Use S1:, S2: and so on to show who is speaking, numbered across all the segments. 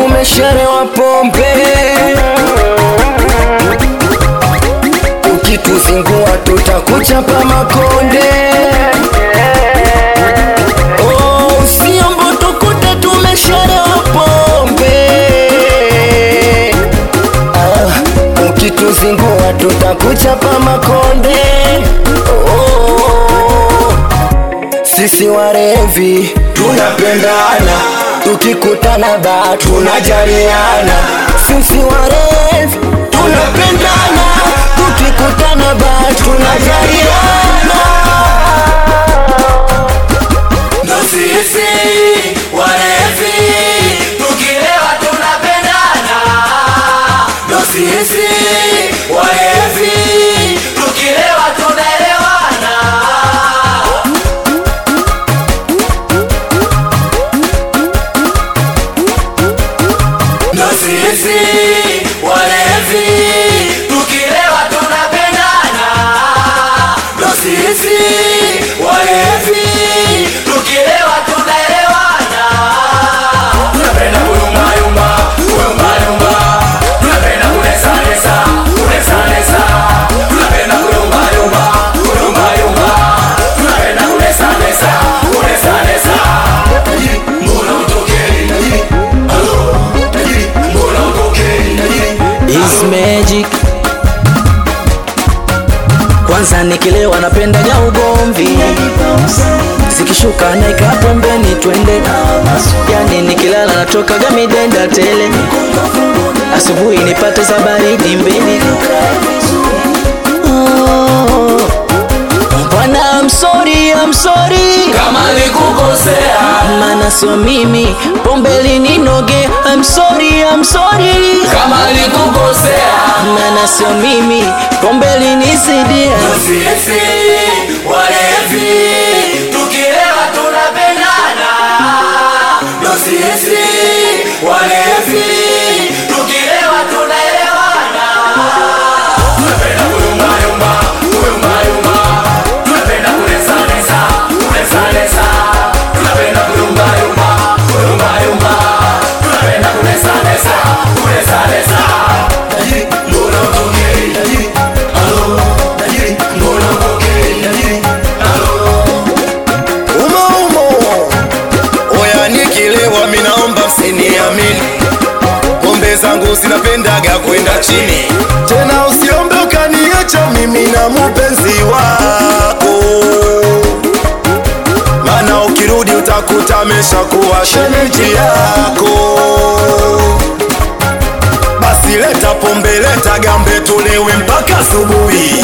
S1: tumesharewa pombe, ukituzingua tutakuchapa makonde. Oh, usiombo tukute tumesharewa pombe, ukituzingua tutakuchapa makonde. Oh, sisi warevi tunapendana, tukikutana ba tunajaliana. Sisi warevi tunapendana, tukikutana ba tunajaliana.
S2: Ndo sisi warevi, tukilewa tunapendana. Ndo sisi warevi, tukilewa tunaelewana. Ndo sisi warevi, tukilewa tunapendana. Ndo sisi warevi, tukilewa tunaelewana. Tunapenda kuyumba yumba, kuyumba yumba. Tunapenda kunesa nesa, kunesa nesa. Tunapenda kuyumba yumba, kuyumba yumba. Tunapenda kunesa nesa, kunesa nesa. Mbona utokei? Hello? Mbona utokei?
S1: It's magic. Kwanza nikilewa napendaga ugomvi, zikishuka naika pembeni twende. Yani nikilala natokaga midenda tele, asubuhi nipate za baridi mbili. Oh, Bwana I'm sorry, I'm sorry
S2: Kama nikukosea,
S1: mana so mimi pombe lininoge. I'm sorry, I'm sorry
S2: kama nikukosea.
S1: mana so mimi pombe linisidia.
S2: Ndo sisi warevi, tukilewa tunapendana. Ndo sisi warevi, tukilewa tunaelewana. Tunapenda kuyumba yumba, kuyumba yumba. Tunapenda kunesa nesa, kunesa nesa. Tunapenda kuyumba yumba, kuyumba yumba. Tunapenda kunesa nesa, kunesa nesa. Mbona utokei? Hello? Mbona utokei? Hello?
S3: Umo oya, nikilewa minaomba msiniamini, pombe zangu zinapendaga kwenda chini. Tena usiombe ukaniacha mimi na mupenzi wako, mana ukirudi utakuta ameshakuwa shemeji yako. Basi leta pombe, leta gambe, tulewe mpaka asubuhi.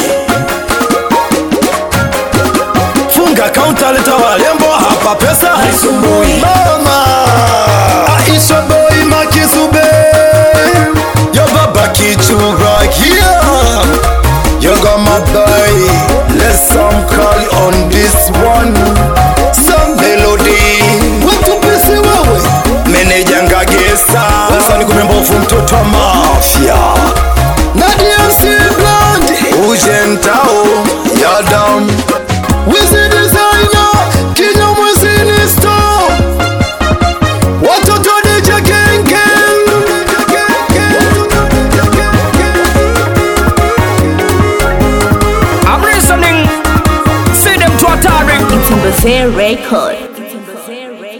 S3: Funga kaunta, leta walembo, hapa pesa haisumbui. Mama Aisha boy Makizube, yo baba Kichura here, you got my boy. Let's some call on this one, some melody. Watu pesi wewe, meneja Ngagesa. Sasa ni kumembofu mtoto wa mafia na DMC Blonde, ujentao ya down Wizi designer, Kenya mwezini store. Watoto DJ Gang Gang.
S4: I'm listening. See them to a Tarek.
S5: It's a Buffet record.